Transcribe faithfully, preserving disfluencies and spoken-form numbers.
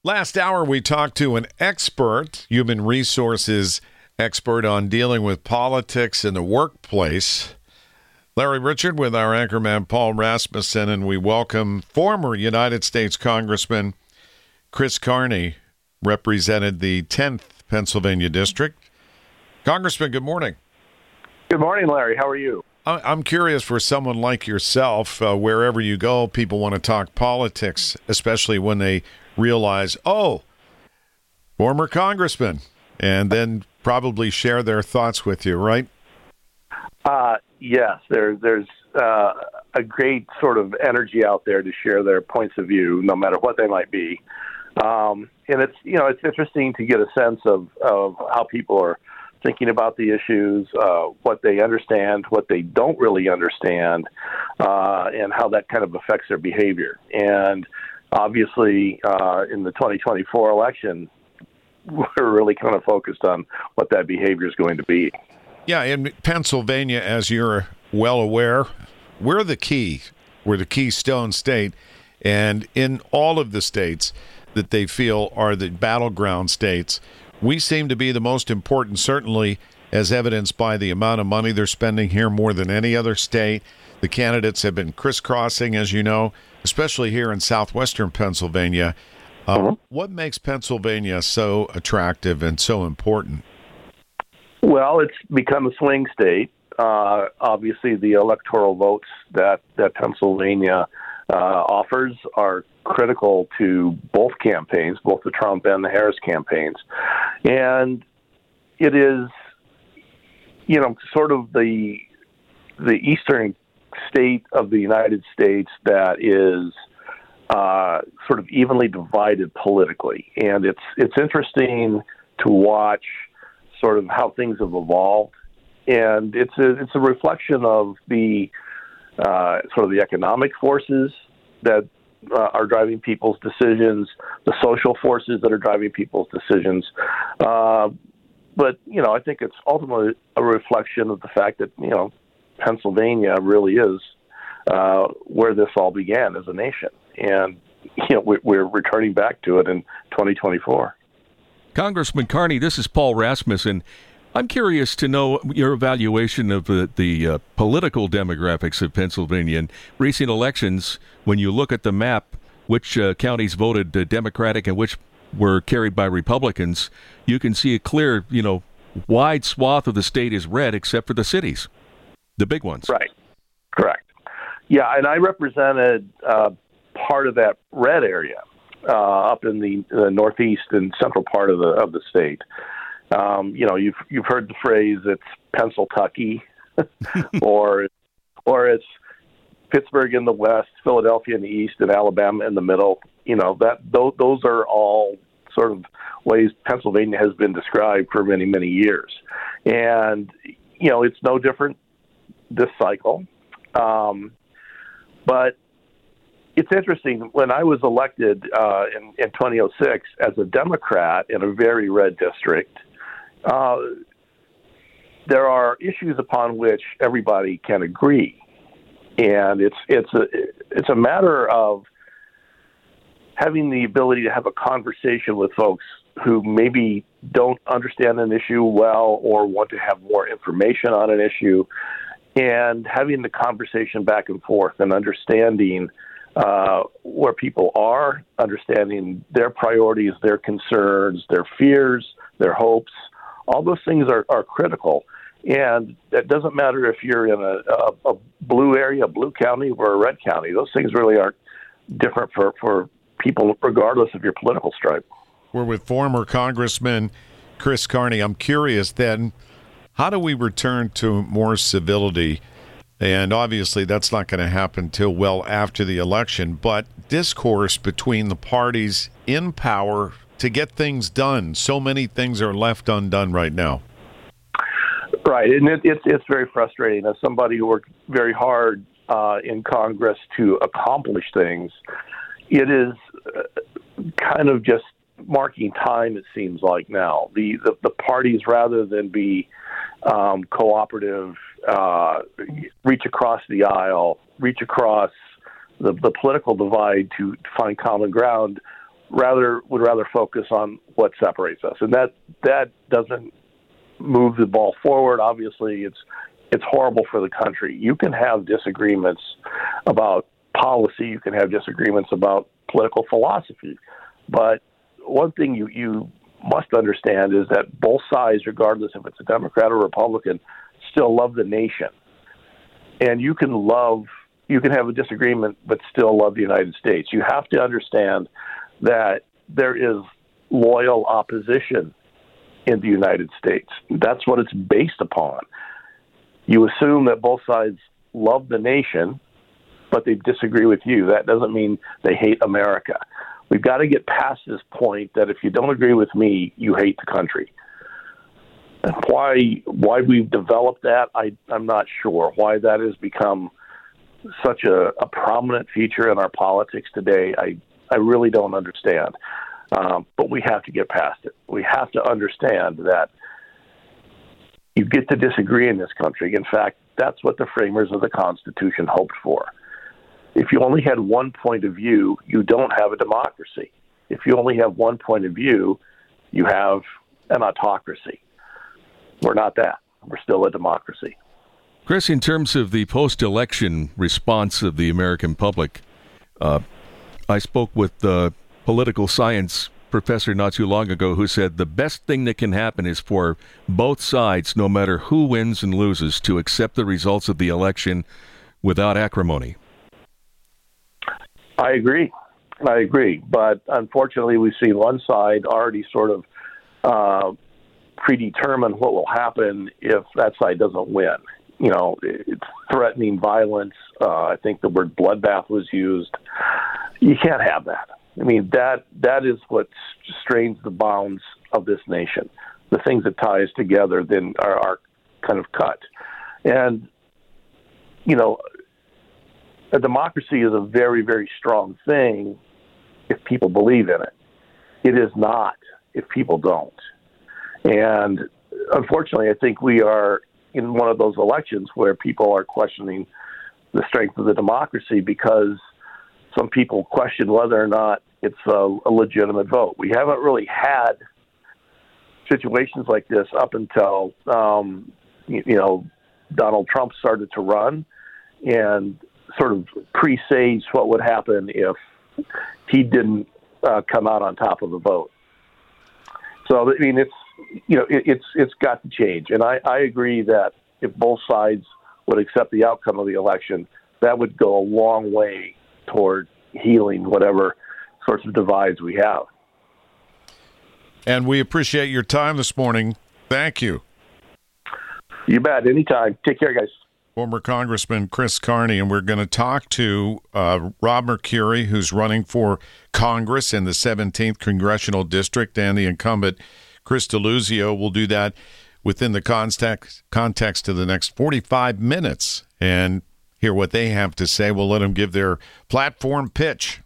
Last hour, we talked to an expert, human resources expert on dealing with politics in the workplace, Larry Richard, with our anchorman Paul Rasmussen, and we welcome former United States Congressman Chris Carney, represented the tenth Pennsylvania District. Congressman, good morning. Good morning, Larry. How are you? I'm curious, for someone like yourself, uh, wherever you go, people want to talk politics, especially when they realize, oh, former congressman, and then probably share their thoughts with you, right? Uh, yes, there, there's uh, a great sort of energy out there to share their points of view, no matter what they might be. Um, and it's, you know, it's interesting to get a sense of, of how people are thinking about the issues, uh, what they understand, what they don't really understand, uh, and how that kind of affects their behavior. And obviously, uh, in the twenty twenty-four election, we're really kind of focused on what that behavior is going to be. Yeah, in Pennsylvania, as you're well aware, we're the key. We're the keystone state. And in all of the states that they feel are the battleground states, we seem to be the most important, certainly as evidenced by the amount of money they're spending here more than any other state. The candidates have been crisscrossing, as you know, especially here in southwestern Pennsylvania. Uh, mm-hmm. What makes Pennsylvania so attractive and so important? Well, it's become a swing state. Uh, obviously, the electoral votes that, that Pennsylvania uh, offers are critical to both campaigns, both the Trump and the Harris campaigns. And it is, you know, sort of the the eastern state of the United States that is uh, sort of evenly divided politically. And it's it's interesting to watch sort of how things have evolved. And it's a, it's a reflection of the uh, sort of the economic forces that uh, are driving people's decisions, the social forces that are driving people's decisions. Uh, but, you know, I think it's ultimately a reflection of the fact that, you know, Pennsylvania really is uh, where this all began as a nation. And, you know, we're, we're returning back to it in twenty twenty-four. Congressman Carney, this is Paul Rasmussen. I'm curious to know your evaluation of the, the uh, political demographics of Pennsylvania in recent elections. When you look at the map, which uh, counties voted uh, Democratic and which were carried by Republicans, you can see a clear, you know, wide swath of the state is red except for the cities, the big ones. Right. Correct. Yeah, and I represented uh, part of that red area uh, up in the, the northeast and central part of the of the state. Um, you know, you've you've heard the phrase "it's Pennsyltucky," or or it's Pittsburgh in the west, Philadelphia in the east, and Alabama in the middle. You know, that those those are all sort of ways Pennsylvania has been described for many many years, and you know, it's no different this cycle. Um, but it's interesting. When I was elected uh, in, in twenty oh six as a Democrat in a very red district, uh, there are issues upon which everybody can agree, and it's it's a it's a matter of having the ability to have a conversation with folks who maybe don't understand an issue well or want to have more information on an issue, and having the conversation back and forth and understanding uh, where people are, understanding their priorities, their concerns, their fears, their hopes. All those things are, are critical. And it doesn't matter if you're in a, a, a blue area, a blue county, or a red county. Those things really aren't different for, for people regardless of your political stripe. We're with former Congressman Chris Carney. I'm curious then, how do we return to more civility? And obviously that's not going to happen till well after the election, but discourse between the parties in power to get things done. So many things are left undone right now. Right, and it, it's it's very frustrating. As somebody who worked very hard uh, in Congress to accomplish things, it is uh, kind of just marking time, it seems like now. The, the, the parties, rather than be um, cooperative, uh, reach across the aisle, reach across the, the political divide to find common ground, rather would rather focus on what separates us, and that that doesn't move the ball forward. Obviously, it's it's horrible for the country. You can have disagreements about policy, you can have disagreements about political philosophy, but one thing you you must understand is that both sides, regardless if it's a Democrat or Republican, still love the nation, and you can love. You can have a disagreement, but still love the United States. You have to understand that there is loyal opposition in the United States. That's what it's based upon. You assume that both sides love the nation, but they disagree with you. That doesn't mean they hate America. We've got to get past this point that if you don't agree with me, you hate the country. And why why we've developed that, I, I'm not sure. Why that has become such a, a prominent feature in our politics today, I, I really don't understand. Um, but we have to get past it. We have to understand that you get to disagree in this country. In fact, that's what the framers of the Constitution hoped for. If you only had one point of view, you don't have a democracy. If you only have one point of view, you have an autocracy. We're not that. We're still a democracy. Chris, in terms of the post-election response of the American public, uh, I spoke with the political science professor not too long ago who said the best thing that can happen is for both sides, no matter who wins and loses, to accept the results of the election without acrimony. I agree. I agree. But unfortunately, we see one side already sort of uh, predetermine what will happen if that side doesn't win. You know, it's threatening violence. Uh, I think the word bloodbath was used. You can't have that. I mean, that that is what strains the bounds of this nation. The things that tie us together then are, are kind of cut. And, you know, a democracy is a very, very strong thing if people believe in it. It is not if people don't. And unfortunately, I think we are in one of those elections where people are questioning the strength of the democracy because some people question whether or not it's a, a legitimate vote. We haven't really had situations like this up until, um, you, you know, Donald Trump started to run and sort of presaged what would happen if he didn't uh, come out on top of the vote. So, I mean, it's, you know, it, it's it's got to change. And I, I agree that if both sides would accept the outcome of the election, that would go a long way toward healing whatever sorts of divides we have. And we appreciate your time this morning. Thank you. You bet. Anytime. Take care, guys. Former Congressman Chris Carney, and we're going to talk to uh, Rob Mercuri, who's running for Congress in the seventeenth Congressional District, and the incumbent Chris Deluzio. We'll do that within the context, context of the next forty-five minutes and hear what they have to say. We'll let them give their platform pitch.